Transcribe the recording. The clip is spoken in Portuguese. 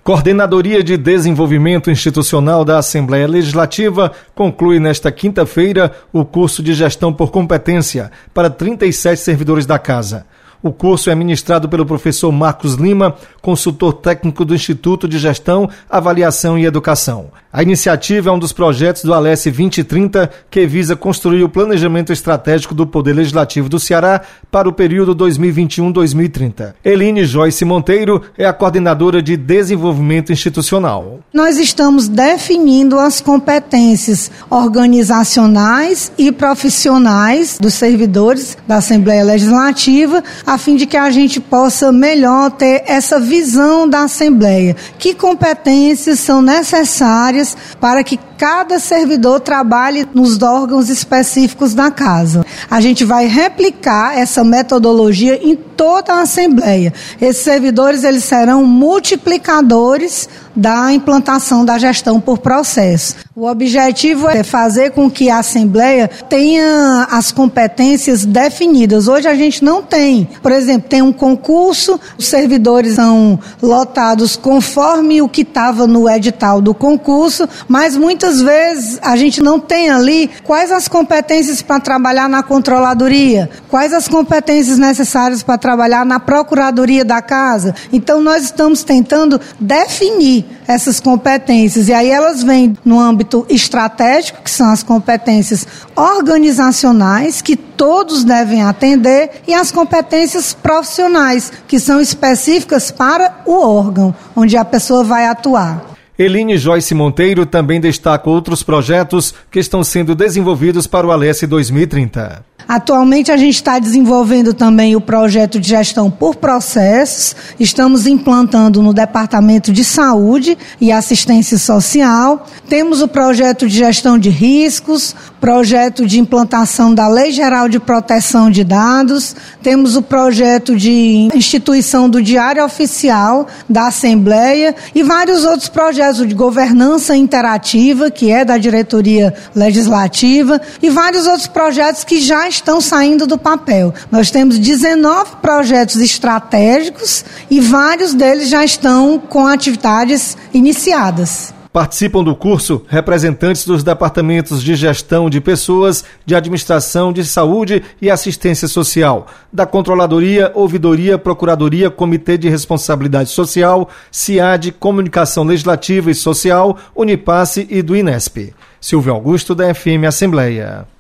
Coordenadoria de Desenvolvimento Institucional da Assembleia Legislativa conclui nesta quinta-feira o curso de Gestão por Competência para 37 servidores da Casa. O curso é ministrado pelo professor Marcos Lima, consultor técnico do Instituto de Gestão, Avaliação e Educação. A iniciativa é um dos projetos do Alesse 2030, que visa construir o planejamento estratégico do Poder Legislativo do Ceará para o período 2021-2030. Eline Joyce Monteiro é a coordenadora de Desenvolvimento Institucional. Nós estamos definindo as competências organizacionais e profissionais dos servidores da Assembleia Legislativa, a fim de que a gente possa melhor ter essa visão da Assembleia. Que competências são necessárias para que cada servidor trabalhe nos órgãos específicos da Casa. A gente vai replicar essa metodologia em toda a Assembleia. Esses servidores, eles serão multiplicadores da implantação da gestão por processo. O objetivo é fazer com que a Assembleia tenha as competências definidas. Hoje a gente não tem. Por exemplo, tem um concurso, os servidores são lotados conforme o que estava no edital do concurso, mas muitas vezes a gente não tem ali quais as competências para trabalhar na controladoria, quais as competências necessárias para trabalhar na procuradoria da Casa. Então nós estamos tentando definir essas competências, e aí elas vêm no âmbito estratégico, que são as competências organizacionais, que todos devem atender, e as competências profissionais, que são específicas para o órgão, onde a pessoa vai atuar. Eline Joyce Monteiro também destaca outros projetos que estão sendo desenvolvidos para o Alesse 2030. Atualmente a gente está desenvolvendo também o projeto de gestão por processos, estamos implantando no Departamento de Saúde e Assistência Social, temos o projeto de gestão de riscos, projeto de implantação da Lei Geral de Proteção de Dados, temos o projeto de instituição do Diário Oficial da Assembleia e vários outros projetos de governança interativa, que é da Diretoria Legislativa, e vários outros projetos que já estão saindo do papel. Nós temos 19 projetos estratégicos e vários deles já estão com atividades iniciadas. Participam do curso representantes dos departamentos de gestão de pessoas, de administração, de saúde e assistência social, da Controladoria, Ouvidoria, Procuradoria, Comitê de Responsabilidade Social, CIAD, Comunicação Legislativa e Social, Unipasse e do INESP. Silvio Augusto, da FM Assembleia.